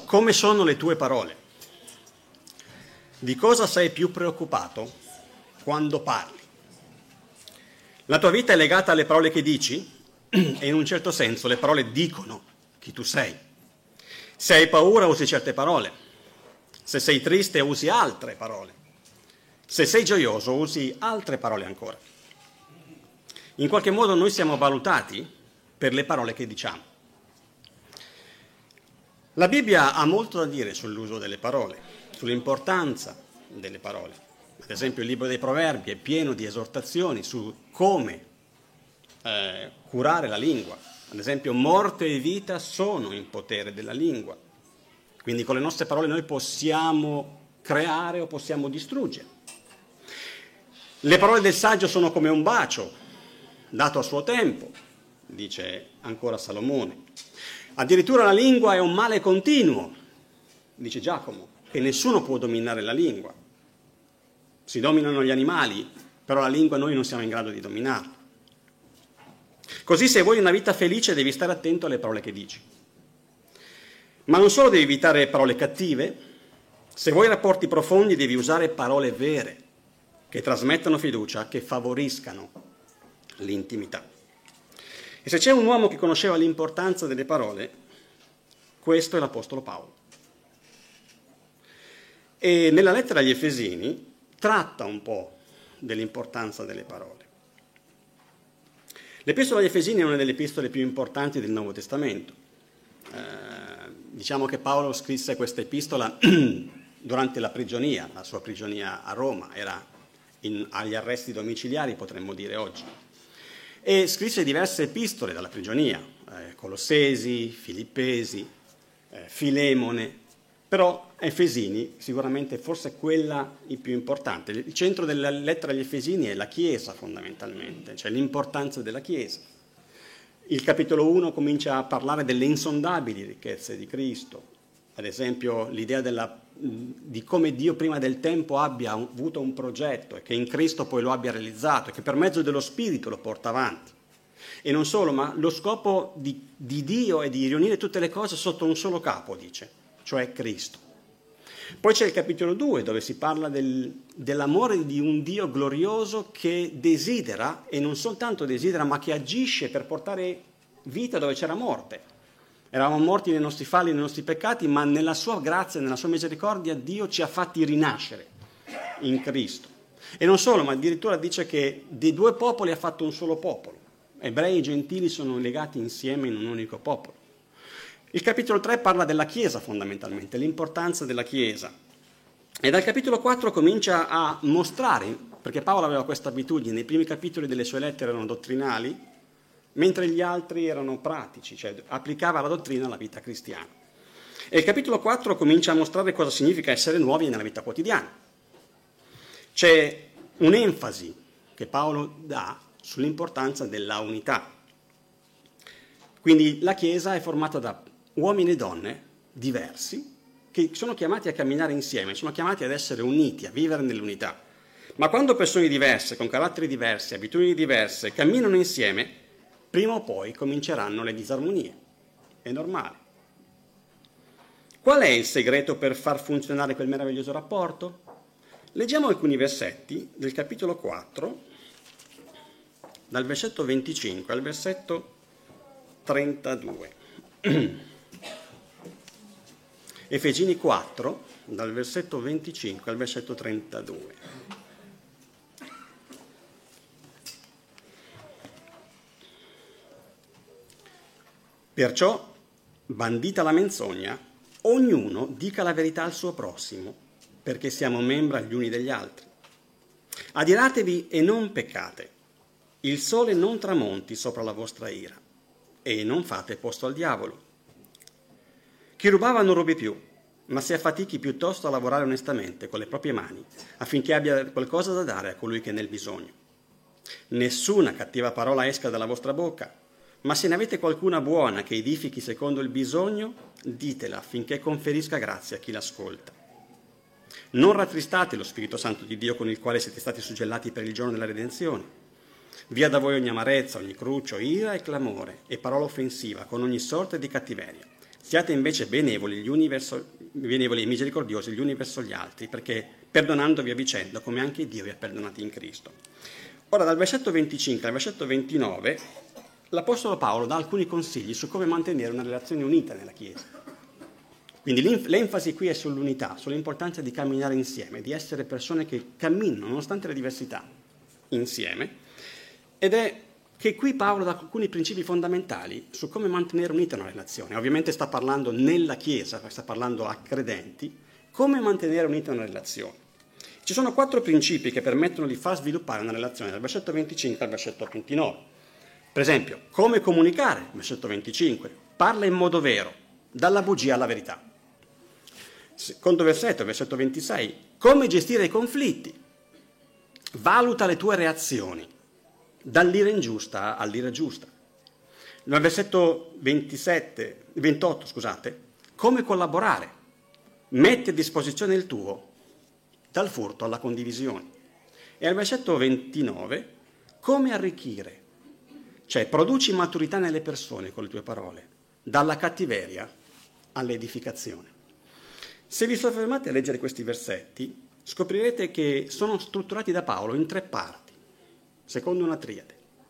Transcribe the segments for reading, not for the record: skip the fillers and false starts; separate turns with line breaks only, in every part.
come sono le tue parole? Di cosa sei più preoccupato quando parli? La tua vita è legata alle parole che dici e in un certo senso le parole dicono chi tu sei. Se hai paura usi certe parole, se sei triste usi altre parole, se sei gioioso usi altre parole ancora. In qualche modo noi siamo valutati per le parole che diciamo. La Bibbia ha molto da dire sull'uso delle parole, sull'importanza delle parole. Ad esempio il libro dei Proverbi è pieno di esortazioni su come curare la lingua. Ad esempio morte e vita sono in potere della lingua. Quindi con le nostre parole noi possiamo creare o possiamo distruggere. Le parole del saggio sono come un bacio dato a suo tempo, dice ancora Salomone. Addirittura la lingua è un male continuo, dice Giacomo, che nessuno può dominare la lingua. Si dominano gli animali, però la lingua noi non siamo in grado di dominarla. Così se vuoi una vita felice devi stare attento alle parole che dici. Ma non solo devi evitare parole cattive, se vuoi rapporti profondi devi usare parole vere, che trasmettano fiducia, che favoriscano l'intimità. E se c'è un uomo che conosceva l'importanza delle parole, questo è l'Apostolo Paolo. E nella lettera agli Efesini tratta un po' dell'importanza delle parole. L'Epistola agli Efesini è una delle epistole più importanti del Nuovo Testamento. Diciamo che Paolo scrisse questa epistola durante la prigionia, la sua prigionia a Roma, era agli arresti domiciliari, potremmo dire oggi. E scrisse diverse epistole dalla prigionia, Colossesi, Filippesi, Filemone, però Efesini sicuramente forse è quella il più importante. Il centro della lettera agli Efesini è la Chiesa fondamentalmente, cioè l'importanza della Chiesa. Il capitolo 1 comincia a parlare delle insondabili ricchezze di Cristo, ad esempio l'idea di come Dio prima del tempo abbia avuto un progetto e che in Cristo poi lo abbia realizzato e che per mezzo dello Spirito lo porta avanti. E non solo, ma lo scopo di Dio è di riunire tutte le cose sotto un solo capo, dice, cioè Cristo. Poi c'è il capitolo 2 dove si parla dell'amore di un Dio glorioso che desidera, e non soltanto desidera, ma che agisce per portare vita dove c'era morte. Eravamo morti nei nostri falli, nei nostri peccati, ma nella sua grazia, nella sua misericordia, Dio ci ha fatti rinascere in Cristo. E non solo, ma addirittura dice che dei due popoli ha fatto un solo popolo. Ebrei e gentili sono legati insieme in un unico popolo. Il capitolo 3 parla della Chiesa fondamentalmente, l'importanza della Chiesa. E dal capitolo 4 comincia a mostrare, perché Paolo aveva questa abitudine, i primi capitoli delle sue lettere erano dottrinali, mentre gli altri erano pratici, cioè applicava la dottrina alla vita cristiana. E il capitolo 4 comincia a mostrare cosa significa essere nuovi nella vita quotidiana. C'è un'enfasi che Paolo dà sull'importanza della unità. Quindi la Chiesa è formata da uomini e donne diversi che sono chiamati a camminare insieme, sono chiamati ad essere uniti, a vivere nell'unità. Ma quando persone diverse, con caratteri diversi, abitudini diverse, camminano insieme, prima o poi cominceranno le disarmonie. È normale. Qual è il segreto per far funzionare quel meraviglioso rapporto? Leggiamo alcuni versetti del capitolo 4, dal versetto 25 al versetto 32. Efesini 4, dal versetto 25 al versetto 32. Perciò, bandita la menzogna, ognuno dica la verità al suo prossimo, perché siamo membra gli uni degli altri. Adiratevi e non peccate. Il sole non tramonti sopra la vostra ira, e non fate posto al diavolo. Chi rubava non rubi più, ma si affatichi piuttosto a lavorare onestamente con le proprie mani, affinché abbia qualcosa da dare a colui che è nel bisogno. Nessuna cattiva parola esca dalla vostra bocca, ma se ne avete qualcuna buona che edifichi secondo il bisogno, ditela affinché conferisca grazia a chi l'ascolta. Non rattristate lo Spirito Santo di Dio con il quale siete stati suggellati per il giorno della redenzione. Via da voi ogni amarezza, ogni cruccio, ira e clamore e parola offensiva con ogni sorta di cattiveria. Siate invece benevoli e misericordiosi gli uni verso gli altri, perché perdonandovi a vicenda, come anche Dio vi ha perdonati in Cristo. Ora, dal versetto 25 al versetto 29, l'Apostolo Paolo dà alcuni consigli su come mantenere una relazione unita nella Chiesa. Quindi l'enfasi qui è sull'unità, sull'importanza di camminare insieme, di essere persone che camminano, nonostante le diversità, insieme. Ed è che qui Paolo dà alcuni principi fondamentali su come mantenere unita una relazione. Ovviamente sta parlando nella Chiesa, sta parlando a credenti, come mantenere unita una relazione. Ci sono 4 principi che permettono di far sviluppare una relazione, dal versetto 25 al versetto 29. Per esempio, come comunicare, versetto 25, parla in modo vero, dalla bugia alla verità. Secondo versetto 26, come gestire i conflitti, valuta le tue reazioni, dall'ira ingiusta all'ira giusta. Nel versetto 28, come collaborare, metti a disposizione il tuo, dal furto alla condivisione. E al versetto 29, come arricchire, cioè produci maturità nelle persone con le tue parole, dalla cattiveria all'edificazione. Se vi soffermate a leggere questi versetti, scoprirete che sono strutturati da Paolo in 3 parti, secondo una triade.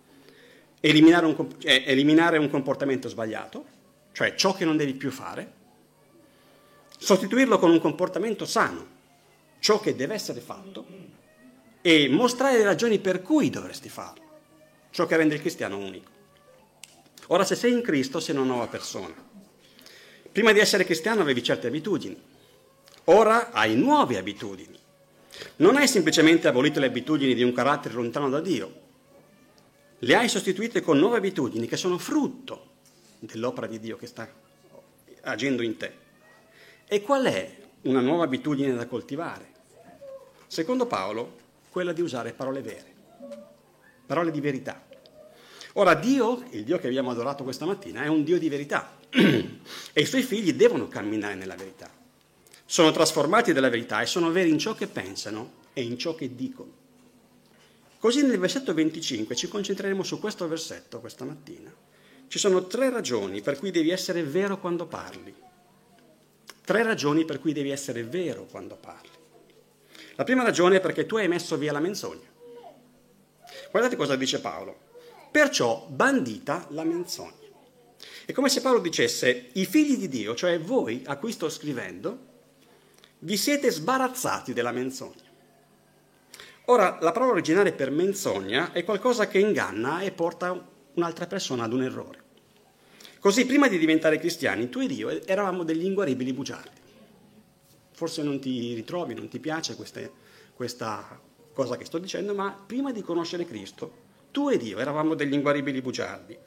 Eliminare un comportamento sbagliato, cioè ciò che non devi più fare, sostituirlo con un comportamento sano, ciò che deve essere fatto, e mostrare le ragioni per cui dovresti farlo, ciò che rende il cristiano unico. Ora, se sei in Cristo, sei una nuova persona. Prima di essere cristiano avevi certe abitudini, ora hai nuove abitudini. Non hai semplicemente abolito le abitudini di un carattere lontano da Dio, le hai sostituite con nuove abitudini che sono frutto dell'opera di Dio che sta agendo in te. E qual è una nuova abitudine da coltivare? Secondo Paolo, quella di usare parole vere, parole di verità. Ora Dio, il Dio che abbiamo adorato questa mattina, è un Dio di verità e i suoi figli devono camminare nella verità. Sono trasformati dalla verità e sono veri in ciò che pensano e in ciò che dicono. Così nel versetto 25 ci concentreremo su questo versetto questa mattina. Ci sono 3 ragioni per cui devi essere vero quando parli. 3 ragioni per cui devi essere vero quando parli. La prima ragione è perché tu hai messo via la menzogna. Guardate cosa dice Paolo. Perciò bandita la menzogna. È come se Paolo dicesse, i figli di Dio, cioè voi a cui sto scrivendo, vi siete sbarazzati della menzogna. Ora, la parola originale per menzogna è qualcosa che inganna e porta un'altra persona ad un errore. Così, prima di diventare cristiani, tu ed io eravamo degli inguaribili bugiardi. Forse non ti ritrovi, non ti piace questa cosa che sto dicendo, ma prima di conoscere Cristo, tu ed io eravamo degli inguaribili bugiardi.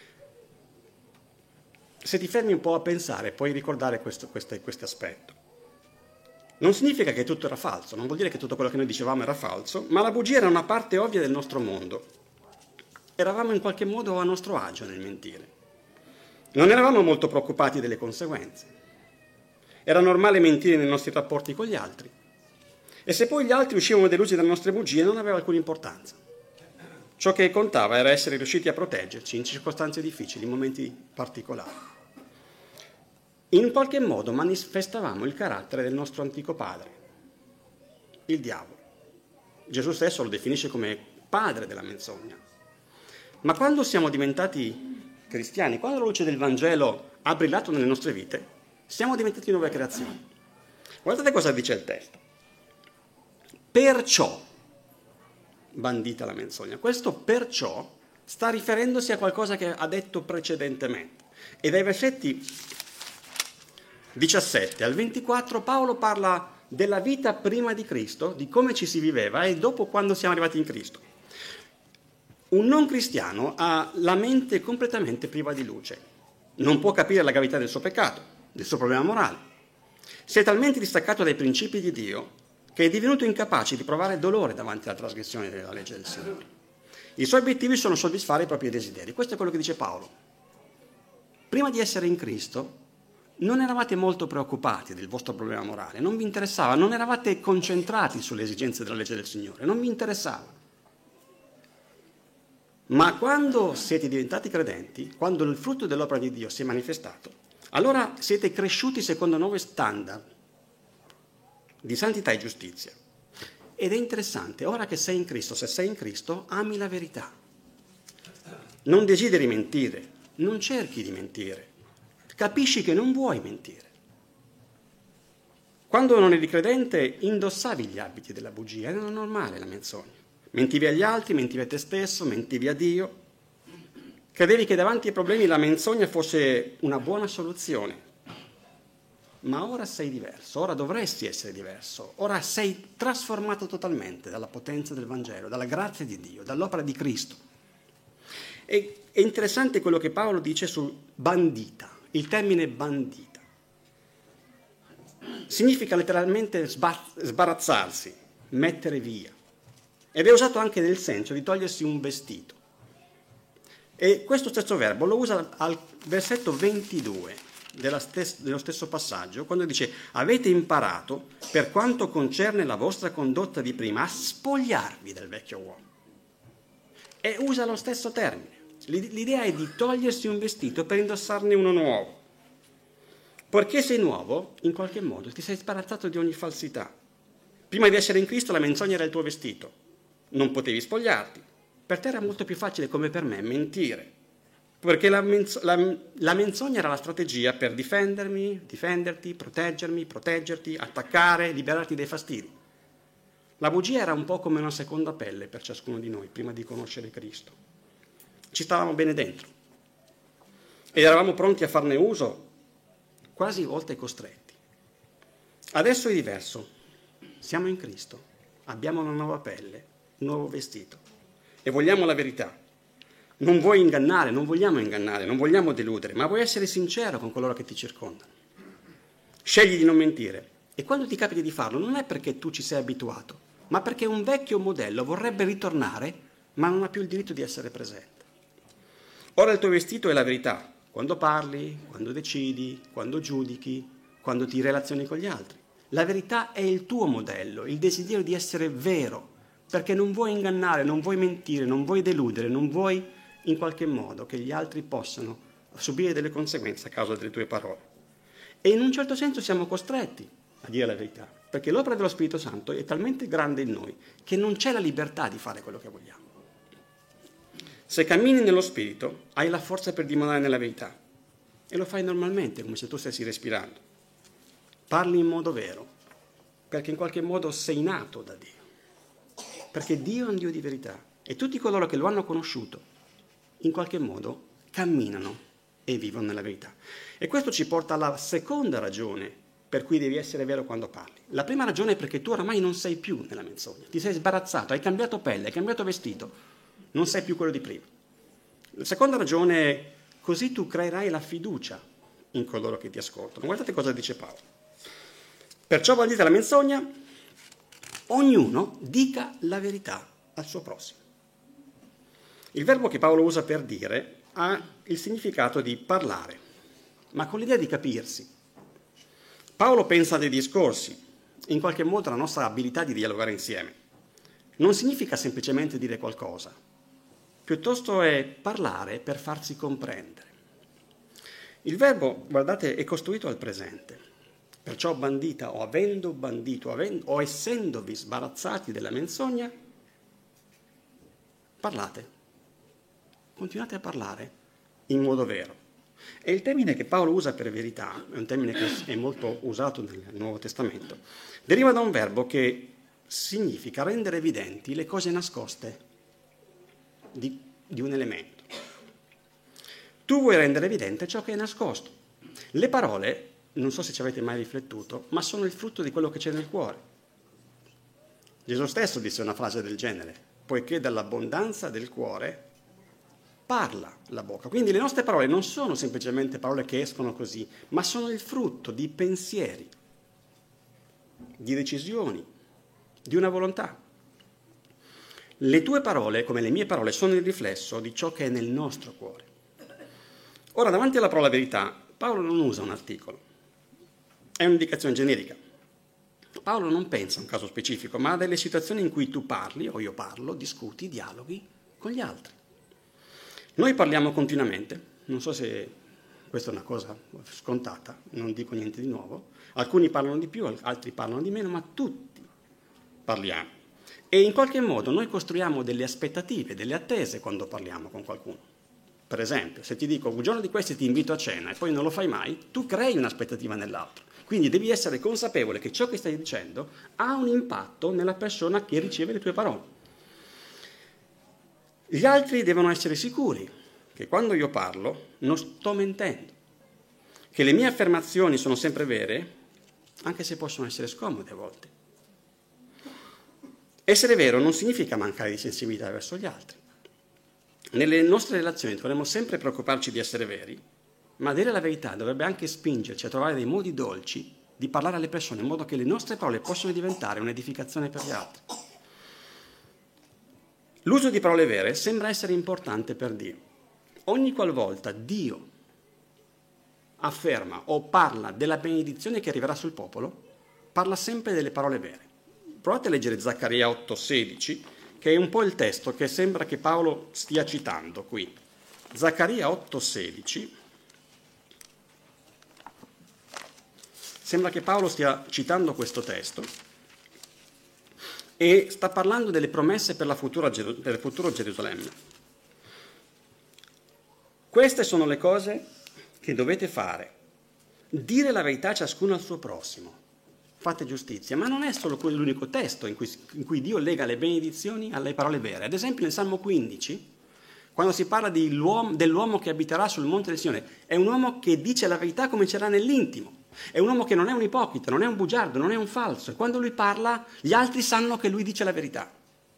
Se ti fermi un po' a pensare, puoi ricordare questo aspetto. Non significa che tutto era falso, non vuol dire che tutto quello che noi dicevamo era falso, ma la bugia era una parte ovvia del nostro mondo. Eravamo in qualche modo a nostro agio nel mentire. Non eravamo molto preoccupati delle conseguenze. Era normale mentire nei nostri rapporti con gli altri. E se poi gli altri uscivano delusi dalle nostre bugie, non aveva alcuna importanza. Ciò che contava era essere riusciti a proteggerci in circostanze difficili, in momenti particolari. In qualche modo manifestavamo il carattere del nostro antico padre, il diavolo. Gesù stesso lo definisce come padre della menzogna. Ma quando siamo diventati cristiani, quando la luce del Vangelo ha brillato nelle nostre vite, siamo diventati nuove creazioni. Guardate cosa dice il testo. Perciò bandita la menzogna. Questo perciò sta riferendosi a qualcosa che ha detto precedentemente. E dai versetti 17 al 24 Paolo parla della vita prima di Cristo, di come ci si viveva e dopo quando siamo arrivati in Cristo. Un non cristiano ha la mente completamente priva di luce, non può capire la gravità del suo peccato, del suo problema morale. Si è talmente distaccato dai principi di Dio che è divenuto incapace di provare dolore davanti alla trasgressione della legge del Signore. I suoi obiettivi sono soddisfare i propri desideri. Questo è quello che dice Paolo. Prima di essere in Cristo non eravate molto preoccupati del vostro problema morale, non vi interessava, non eravate concentrati sulle esigenze della legge del Signore, non vi interessava. Ma quando siete diventati credenti, quando il frutto dell'opera di Dio si è manifestato, Allora siete cresciuti secondo nuovi standard di santità e giustizia. Ed è interessante, ora che sei in Cristo, se sei in Cristo, ami la verità. Non desideri mentire, non cerchi di mentire. Capisci che non vuoi mentire. Quando non eri credente, indossavi gli abiti della bugia, era normale la menzogna. Mentivi agli altri, mentivi a te stesso, mentivi a Dio. Credevi che davanti ai problemi la menzogna fosse una buona soluzione. Ma ora sei diverso, ora dovresti essere diverso, ora sei trasformato totalmente dalla potenza del Vangelo, dalla grazia di Dio, dall'opera di Cristo. E è interessante quello che Paolo dice sul bandita, il termine bandita. Significa letteralmente sbarazzarsi, mettere via. Ed è usato anche nel senso di togliersi un vestito. E questo stesso verbo lo usa al versetto 22 dello stesso passaggio, quando dice: avete imparato, per quanto concerne la vostra condotta di prima, a spogliarvi del vecchio uomo. E usa lo stesso termine. L'idea è di togliersi un vestito per indossarne uno nuovo. Poiché sei nuovo, in qualche modo ti sei sbarazzato di ogni falsità. Prima di essere in Cristo la menzogna era il tuo vestito. Non potevi spogliarti. Per te era molto più facile, come per me, mentire. Perché la menzogna era la strategia per difenderti, proteggerti, attaccare, liberarti dai fastidi. La bugia era un po' come una seconda pelle per ciascuno di noi, prima di conoscere Cristo. Ci stavamo bene dentro. Ed eravamo pronti a farne uso, quasi a volte costretti. Adesso è diverso. Siamo in Cristo, abbiamo una nuova pelle, un nuovo vestito e vogliamo la verità. Non vuoi ingannare, non vogliamo deludere, ma vuoi essere sincero con coloro che ti circondano. Scegli di non mentire e quando ti capita di farlo non è perché tu ci sei abituato, ma perché un vecchio modello vorrebbe ritornare, ma non ha più il diritto di essere presente. Ora il tuo vestito è la verità, quando parli, quando decidi, quando giudichi, quando ti relazioni con gli altri. La verità è il tuo modello, il desiderio di essere vero, perché non vuoi ingannare, non vuoi mentire, non vuoi deludere, non vuoi in qualche modo che gli altri possano subire delle conseguenze a causa delle tue parole. E in un certo senso siamo costretti a dire la verità, perché l'opera dello Spirito Santo è talmente grande in noi che non c'è la libertà di fare quello che vogliamo. Se cammini nello Spirito, hai la forza per dimorare nella verità e lo fai normalmente, come se tu stessi respirando. Parli in modo vero, perché in qualche modo sei nato da Dio, perché Dio è un Dio di verità e tutti coloro che lo hanno conosciuto in qualche modo camminano e vivono nella verità. E questo ci porta alla seconda ragione per cui devi essere vero quando parli. La prima ragione è perché tu oramai non sei più nella menzogna, ti sei sbarazzato, hai cambiato pelle, hai cambiato vestito, non sei più quello di prima. La seconda ragione è così tu creerai la fiducia in coloro che ti ascoltano. Guardate cosa dice Paolo. Perciò bandite la menzogna, ognuno dica la verità al suo prossimo. Il verbo che Paolo usa per dire ha il significato di parlare, ma con l'idea di capirsi. Paolo pensa dei discorsi, in qualche modo la nostra abilità di dialogare insieme. Non significa semplicemente dire qualcosa, piuttosto è parlare per farsi comprendere. Il verbo, guardate, è costruito al presente. Perciò bandita o avendo bandito o essendovi sbarazzati della menzogna, parlate. Continuate a parlare in modo vero. E il termine che Paolo usa per verità, è un termine che è molto usato nel Nuovo Testamento, deriva da un verbo che significa rendere evidenti le cose nascoste di un elemento. Tu vuoi rendere evidente ciò che è nascosto. Le parole, non so se ci avete mai riflettuto, ma sono il frutto di quello che c'è nel cuore. Gesù stesso disse una frase del genere, poiché dall'abbondanza del cuore parla la bocca. Quindi le nostre parole non sono semplicemente parole che escono così, ma sono il frutto di pensieri, di decisioni, di una volontà. Le tue parole, come le mie parole, sono il riflesso di ciò che è nel nostro cuore. Ora, davanti alla parola verità, Paolo non usa un articolo, è un'indicazione generica. Paolo non pensa a un caso specifico, ma a delle situazioni in cui tu parli, o io parlo, discuti, dialoghi con gli altri. Noi parliamo continuamente, non so se questa è una cosa scontata, non dico niente di nuovo. Alcuni parlano di più, altri parlano di meno, ma tutti parliamo. E in qualche modo noi costruiamo delle aspettative, delle attese quando parliamo con qualcuno. Per esempio, se ti dico un giorno di questi ti invito a cena e poi non lo fai mai, tu crei un'aspettativa nell'altro. Quindi devi essere consapevole che ciò che stai dicendo ha un impatto nella persona che riceve le tue parole. Gli altri devono essere sicuri che quando io parlo non sto mentendo, che le mie affermazioni sono sempre vere, anche se possono essere scomode a volte. Essere vero non significa mancare di sensibilità verso gli altri. Nelle nostre relazioni dovremmo sempre preoccuparci di essere veri, ma dire la verità dovrebbe anche spingerci a trovare dei modi dolci di parlare alle persone in modo che le nostre parole possano diventare un'edificazione per gli altri. L'uso di parole vere sembra essere importante per Dio. Ogni qualvolta Dio afferma o parla della benedizione che arriverà sul popolo, parla sempre delle parole vere. Provate a leggere Zaccaria 8,16, che è un po' il testo che sembra che Paolo stia citando qui. Zaccaria 8,16. Sembra che Paolo stia citando questo testo e sta parlando delle promesse per il futuro Gerusalemme. Queste sono le cose che dovete fare. Dire la verità ciascuno al suo prossimo. Fate giustizia, ma non è solo l'unico testo in cui Dio lega le benedizioni alle parole vere. Ad esempio nel Salmo 15, quando si parla dell'uomo che abiterà sul monte del Sione, è un uomo che dice la verità come ce l'ha nell'intimo. È un uomo che non è un ipocrita, non è un bugiardo, non è un falso. E quando lui parla, gli altri sanno che lui dice la verità.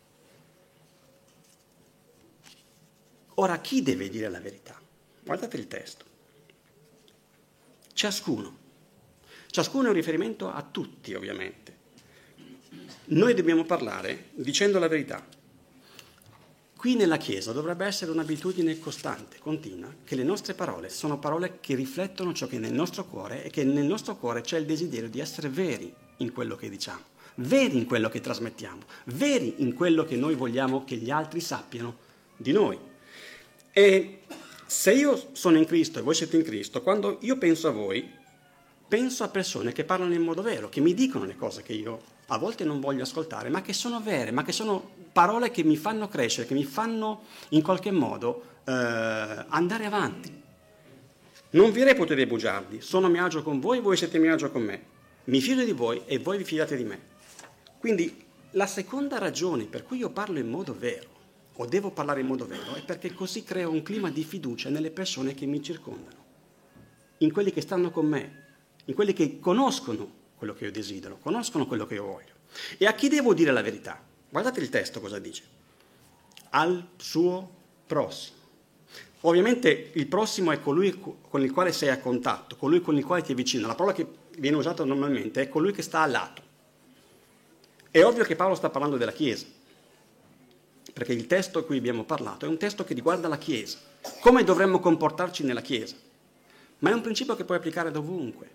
Ora, chi deve dire la verità? Guardate il testo. Ciascuno. Ciascuno è un riferimento a tutti, ovviamente. Noi dobbiamo parlare dicendo la verità. Qui nella Chiesa dovrebbe essere un'abitudine costante, continua, che le nostre parole sono parole che riflettono ciò che è nel nostro cuore e che nel nostro cuore c'è il desiderio di essere veri in quello che diciamo, veri in quello che trasmettiamo, veri in quello che noi vogliamo che gli altri sappiano di noi. E se io sono in Cristo e voi siete in Cristo, quando io penso a voi, penso a persone che parlano in modo vero, che mi dicono le cose che io a volte non voglio ascoltare, ma che sono vere, ma che sono parole che mi fanno crescere, che mi fanno in qualche modo andare avanti. Non vi reputo dei bugiardi, sono a mio agio con voi, voi siete a mio agio con me. Mi fido di voi e voi vi fidate di me. Quindi la seconda ragione per cui io parlo in modo vero, o devo parlare in modo vero, è perché così creo un clima di fiducia nelle persone che mi circondano, in quelli che stanno con me, in quelli che conoscono quello che io desidero, conoscono quello che io voglio. E a chi devo dire la verità? Guardate il testo cosa dice. Al suo prossimo. Ovviamente il prossimo è colui con il quale sei a contatto, colui con il quale ti è vicino. La parola che viene usata normalmente è colui che sta a lato. È ovvio che Paolo sta parlando della Chiesa, perché il testo a cui abbiamo parlato è un testo che riguarda la Chiesa, come dovremmo comportarci nella Chiesa. Ma è un principio che puoi applicare dovunque.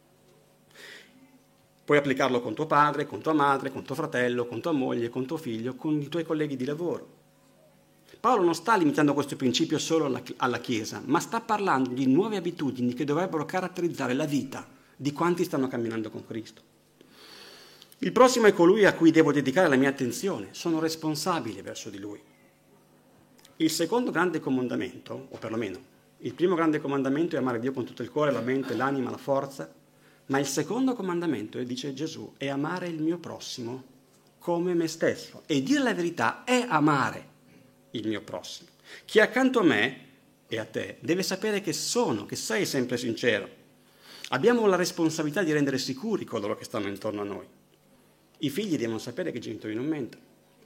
Puoi applicarlo con tuo padre, con tua madre, con tuo fratello, con tua moglie, con tuo figlio, con i tuoi colleghi di lavoro. Paolo non sta limitando questo principio solo alla Chiesa, ma sta parlando di nuove abitudini che dovrebbero caratterizzare la vita di quanti stanno camminando con Cristo. Il prossimo è colui a cui devo dedicare la mia attenzione, sono responsabile verso di lui. Il secondo grande comandamento, o perlomeno il primo grande comandamento è amare Dio con tutto il cuore, la mente, l'anima, la forza. Ma il secondo comandamento, dice Gesù, è amare il mio prossimo come me stesso. E dire la verità è amare il mio prossimo. Chi è accanto a me e a te deve sapere che sei sempre sincero. Abbiamo la responsabilità di rendere sicuri coloro che stanno intorno a noi. I figli devono sapere che i genitori non mentono.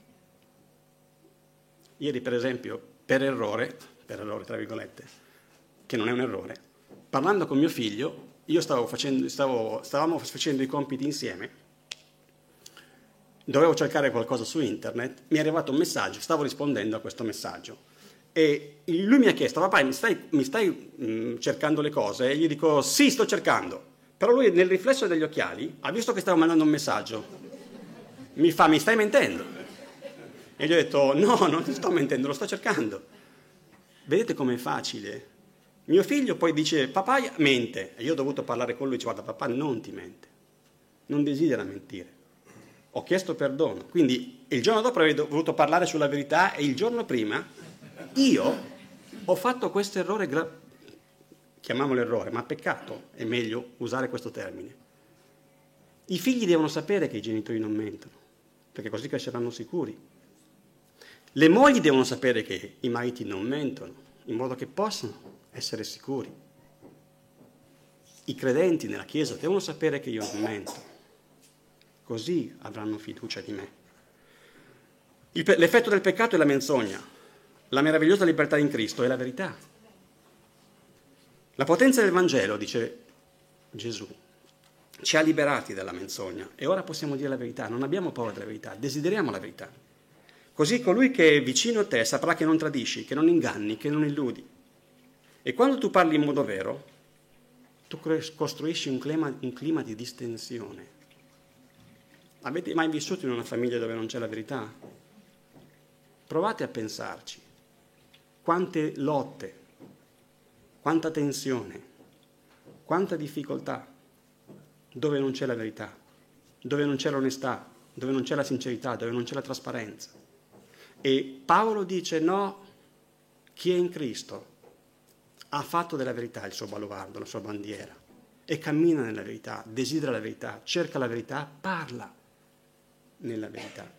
Ieri, per esempio, per errore, tra virgolette, che non è un errore, parlando con mio figlio, stavamo facendo i compiti insieme, dovevo cercare qualcosa su internet, mi è arrivato un messaggio, stavo rispondendo a questo messaggio e lui mi ha chiesto: papà, mi stai cercando le cose? E gli dico: sì, sto cercando. Però lui nel riflesso degli occhiali ha visto che stavo mandando un messaggio, mi stai mentendo? E gli ho detto: no, non ti sto mentendo, lo sto cercando. Vedete com'è facile Mio figlio poi dice, papà mente, e io ho dovuto parlare con lui, dice, guarda, papà non ti mente, non desidera mentire. Ho chiesto perdono, quindi il giorno dopo avrei voluto parlare sulla verità e il giorno prima io ho fatto questo errore, chiamiamolo errore, ma peccato, è meglio usare questo termine. I figli devono sapere che i genitori non mentono, perché così cresceranno sicuri. Le mogli devono sapere che i mariti non mentono, in modo che possano essere sicuri. I credenti nella Chiesa devono sapere che io non mento, così avranno fiducia di me. L'effetto del peccato è la menzogna, la meravigliosa libertà in Cristo è la verità. La potenza del Vangelo, dice Gesù, ci ha liberati dalla menzogna e ora possiamo dire la verità, non abbiamo paura della verità, desideriamo la verità. Così colui che è vicino a te saprà che non tradisci, che non inganni, che non illudi. E quando tu parli in modo vero, tu costruisci un clima di distensione. Avete mai vissuto in una famiglia dove non c'è la verità? Provate a pensarci. Quante lotte, quanta tensione, quanta difficoltà, dove non c'è la verità, dove non c'è l'onestà, dove non c'è la sincerità, dove non c'è la trasparenza. E Paolo dice no, chi è in Cristo ha fatto della verità il suo baluardo, la sua bandiera e cammina nella verità, desidera la verità, cerca la verità, parla nella verità.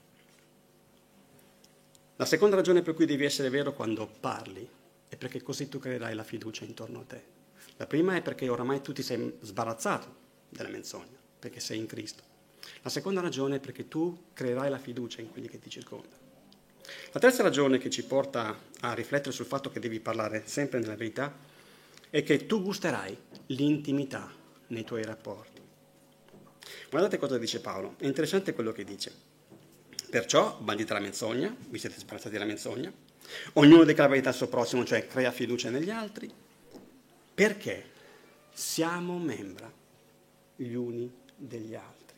La seconda ragione per cui devi essere vero quando parli è perché così tu creerai la fiducia intorno a te. La prima è perché oramai tu ti sei sbarazzato della menzogna, perché sei in Cristo. La seconda ragione è perché tu creerai la fiducia in quelli che ti circondano. La terza ragione che ci porta a riflettere sul fatto che devi parlare sempre nella verità è che tu gusterai l'intimità nei tuoi rapporti. Guardate cosa dice Paolo, è interessante quello che dice. Perciò bandite la menzogna, vi siete sbarazzati della menzogna, ognuno dica la verità al suo prossimo, cioè crea fiducia negli altri, perché siamo membra gli uni degli altri.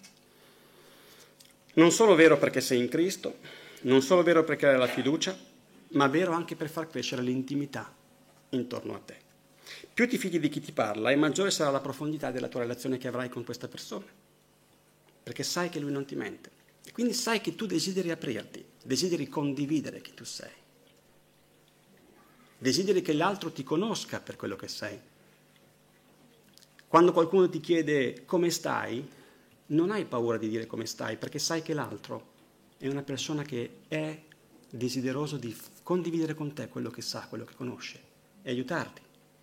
Non solo vero perché sei in Cristo, non solo vero per creare la fiducia, ma vero anche per far crescere l'intimità intorno a te. Più ti fidi di chi ti parla e maggiore sarà la profondità della tua relazione che avrai con questa persona, perché sai che lui non ti mente. E quindi sai che tu desideri aprirti, desideri condividere chi tu sei, desideri che l'altro ti conosca per quello che sei. Quando qualcuno ti chiede come stai, non hai paura di dire come stai, perché sai che l'altro è una persona che è desideroso di condividere con te quello che sa, quello che conosce e aiutarti.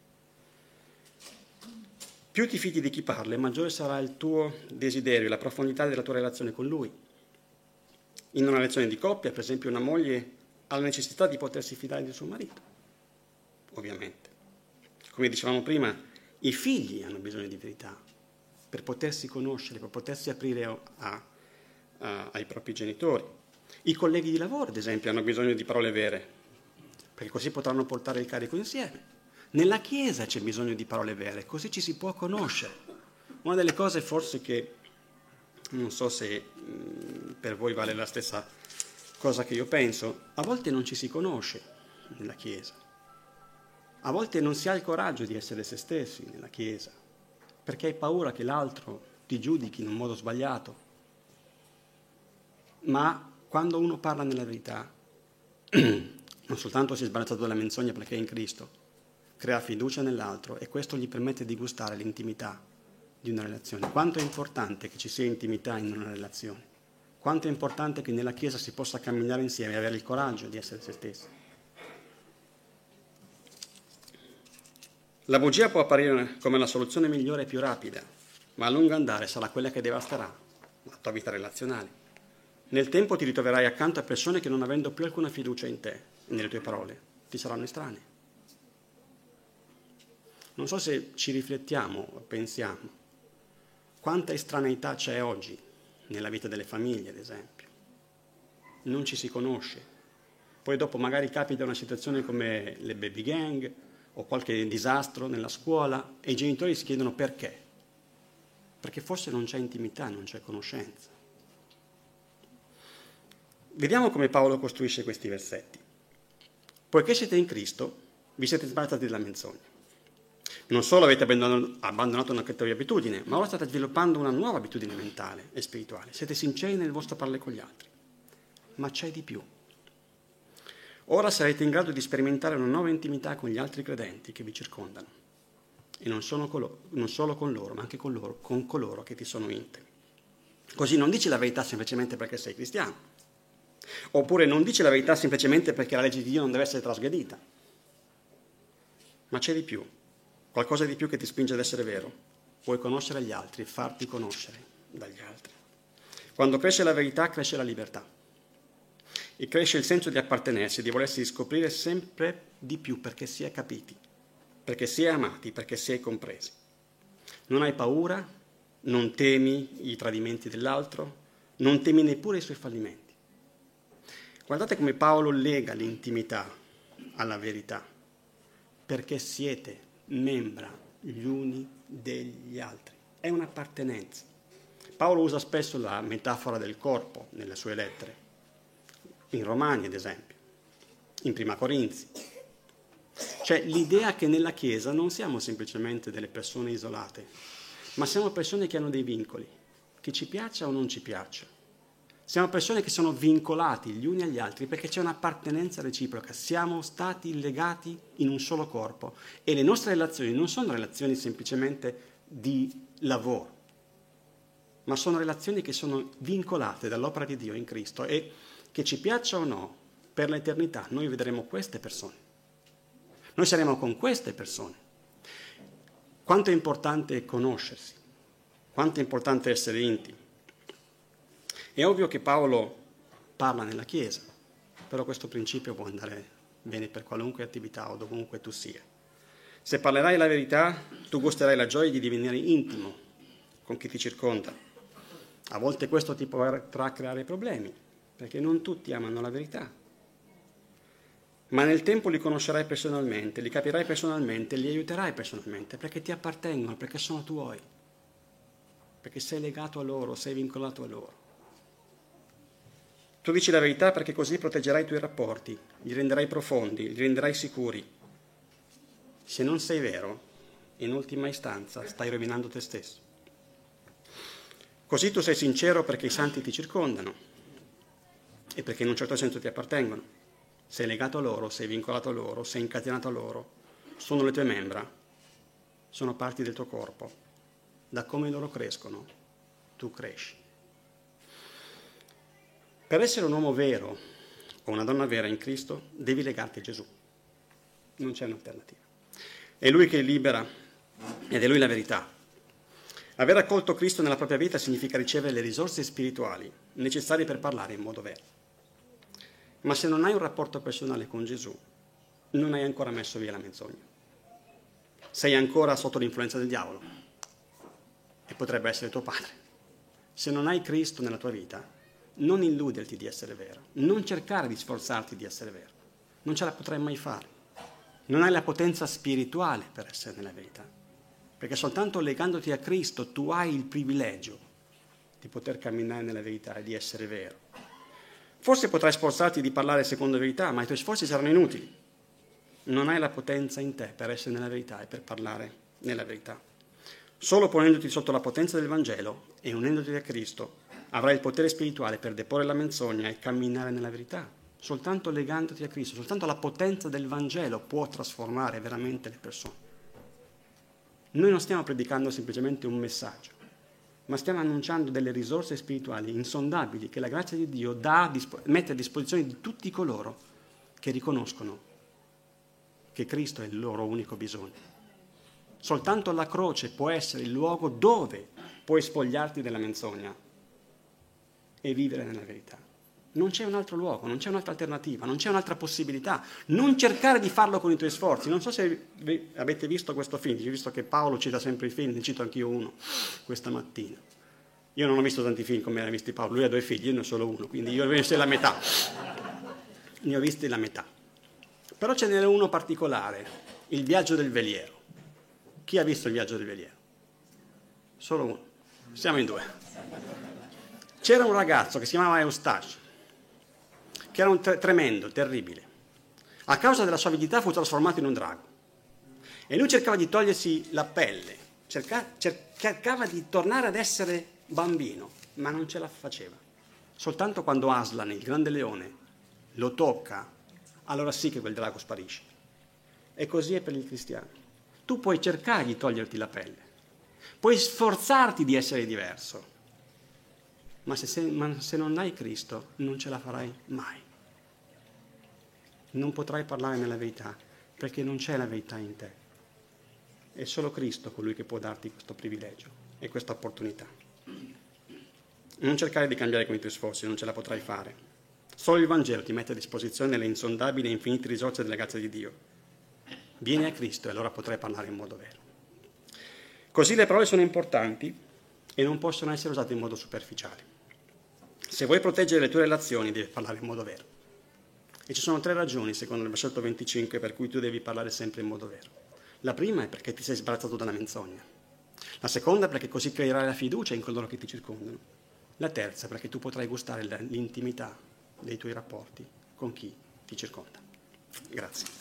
Più ti fidi di chi parla, maggiore sarà il tuo desiderio, la profondità della tua relazione con lui. In una relazione di coppia, per esempio, una moglie ha la necessità di potersi fidare del suo marito, ovviamente. Come dicevamo prima, i figli hanno bisogno di verità per potersi conoscere, per potersi aprire ai propri genitori. I colleghi di lavoro, ad esempio, hanno bisogno di parole vere, perché così potranno portare il carico insieme. Nella Chiesa c'è bisogno di parole vere, così ci si può conoscere. Una delle cose forse che, non so se per voi vale la stessa cosa che io penso, a volte non ci si conosce nella Chiesa. A volte non si ha il coraggio di essere se stessi nella Chiesa, perché hai paura che l'altro ti giudichi in un modo sbagliato. Ma quando uno parla nella verità, non soltanto si è sbarazzato dalla menzogna perché è in Cristo, crea fiducia nell'altro e questo gli permette di gustare l'intimità di una relazione. Quanto è importante che ci sia intimità in una relazione, quanto è importante che nella Chiesa si possa camminare insieme e avere il coraggio di essere se stessi. La bugia può apparire come la soluzione migliore e più rapida, ma a lungo andare sarà quella che devasterà la tua vita relazionale. Nel tempo ti ritroverai accanto a persone che, non avendo più alcuna fiducia in te e nelle tue parole, ti saranno estranee. Non so se ci riflettiamo o pensiamo quanta estraneità c'è oggi nella vita delle famiglie, ad esempio. Non ci si conosce. Poi dopo magari capita una situazione come le baby gang o qualche disastro nella scuola e i genitori si chiedono perché. Perché forse non c'è intimità, non c'è conoscenza. Vediamo come Paolo costruisce questi versetti. Poiché siete in Cristo, vi siete sbarazzati della menzogna. Non solo avete abbandonato una cattiva abitudine, ma ora state sviluppando una nuova abitudine mentale e spirituale. Siete sinceri nel vostro parlare con gli altri. Ma c'è di più. Ora sarete in grado di sperimentare una nuova intimità con gli altri credenti che vi circondano. E non solo con loro, ma anche con coloro che ti sono intimi. Così non dici la verità semplicemente perché sei cristiano. Oppure non dici la verità semplicemente perché la legge di Dio non deve essere trasgredita. Ma c'è di più. Qualcosa di più che ti spinge ad essere vero. Puoi conoscere gli altri, farti conoscere dagli altri. Quando cresce la verità, cresce la libertà. E cresce il senso di appartenersi, di volersi scoprire sempre di più perché si è capiti, perché si è amati, perché si è compresi. Non hai paura, non temi i tradimenti dell'altro, non temi neppure i suoi fallimenti. Guardate come Paolo lega l'intimità alla verità, perché siete membra gli uni degli altri. È un'appartenenza. Paolo usa spesso la metafora del corpo nelle sue lettere, in Romani ad esempio, in Prima Corinzi. Cioè l'idea che nella Chiesa non siamo semplicemente delle persone isolate, ma siamo persone che hanno dei vincoli, che ci piaccia o non ci piaccia. Siamo persone che sono vincolati gli uni agli altri perché c'è un'appartenenza reciproca, siamo stati legati in un solo corpo e le nostre relazioni non sono relazioni semplicemente di lavoro, ma sono relazioni che sono vincolate dall'opera di Dio in Cristo e che ci piaccia o no, per l'eternità noi vedremo queste persone, noi saremo con queste persone. Quanto è importante conoscersi, quanto è importante essere intimi. È ovvio che Paolo parla nella Chiesa, però questo principio può andare bene per qualunque attività o dovunque tu sia. Se parlerai la verità, tu gusterai la gioia di divenire intimo con chi ti circonda. A volte questo ti potrà creare problemi, perché non tutti amano la verità. Ma nel tempo li conoscerai personalmente, li capirai personalmente, li aiuterai personalmente, perché ti appartengono, perché sono tuoi, perché sei legato a loro, sei vincolato a loro. Tu dici la verità perché così proteggerai i tuoi rapporti, li renderai profondi, li renderai sicuri. Se non sei vero, in ultima istanza stai rovinando te stesso. Così tu sei sincero perché i santi ti circondano e perché in un certo senso ti appartengono. Sei legato a loro, sei vincolato a loro, sei incatenato a loro, sono le tue membra, sono parti del tuo corpo. Da come loro crescono, tu cresci. Per essere un uomo vero o una donna vera in Cristo, devi legarti a Gesù. Non c'è un'alternativa. È Lui che libera ed è Lui la verità. Aver accolto Cristo nella propria vita significa ricevere le risorse spirituali necessarie per parlare in modo vero. Ma se non hai un rapporto personale con Gesù, non hai ancora messo via la menzogna. Sei ancora sotto l'influenza del diavolo e potrebbe essere tuo padre. Se non hai Cristo nella tua vita, non illuderti di essere vero, non cercare di sforzarti di essere vero, non ce la potrai mai fare. Non hai la potenza spirituale per essere nella verità, perché soltanto legandoti a Cristo tu hai il privilegio di poter camminare nella verità e di essere vero. Forse potrai sforzarti di parlare secondo verità, ma i tuoi sforzi saranno inutili. Non hai la potenza in te per essere nella verità e per parlare nella verità. Solo ponendoti sotto la potenza del Vangelo e unendoti a Cristo avrai il potere spirituale per deporre la menzogna e camminare nella verità. Soltanto legandoti a Cristo, soltanto la potenza del Vangelo può trasformare veramente le persone. Noi non stiamo predicando semplicemente un messaggio, ma stiamo annunciando delle risorse spirituali insondabili che la grazia di Dio mette a disposizione di tutti coloro che riconoscono che Cristo è il loro unico bisogno. Soltanto la croce può essere il luogo dove puoi spogliarti della menzogna e vivere nella verità. Non c'è un altro luogo, non c'è un'altra alternativa, non c'è un'altra possibilità. Non cercare di farlo con i tuoi sforzi. Non so se avete visto questo film, visto che Paolo cita sempre i film, ne cito anch'io uno questa mattina. Io non ho visto tanti film come ne ha visti Paolo, lui ha 2 figli, io ne ho solo uno, quindi io ho visto la metà. Ne ho visti la metà. Però ce n'era uno particolare, Il viaggio del veliero. Chi ha visto Il viaggio del veliero? Solo uno. Siamo in 2. C'era un ragazzo che si chiamava Eustace, che era tremendo, terribile. A causa della sua avidità fu trasformato in un drago. E lui cercava di togliersi la pelle, cercava di tornare ad essere bambino, ma non ce la faceva. Soltanto quando Aslan, il grande leone, lo tocca, allora sì che quel drago sparisce. E così è per il cristiano. Tu puoi cercare di toglierti la pelle, puoi sforzarti di essere diverso, ma se non hai Cristo non ce la farai mai. Non potrai parlare nella verità, perché non c'è la verità in te. È solo Cristo colui che può darti questo privilegio e questa opportunità. Non cercare di cambiare con i tuoi sforzi, non ce la potrai fare. Solo il Vangelo ti mette a disposizione le insondabili e infinite risorse della grazia di Dio. Vieni a Cristo e allora potrai parlare in modo vero. Così le parole sono importanti e non possono essere usate in modo superficiale. Se vuoi proteggere le tue relazioni, devi parlare in modo vero. E ci sono 3 ragioni, secondo il versetto 25, per cui tu devi parlare sempre in modo vero. La prima è perché ti sei sbarazzato dalla menzogna. La seconda è perché così creerai la fiducia in coloro che ti circondano. La terza è perché tu potrai gustare l'intimità dei tuoi rapporti con chi ti circonda. Grazie.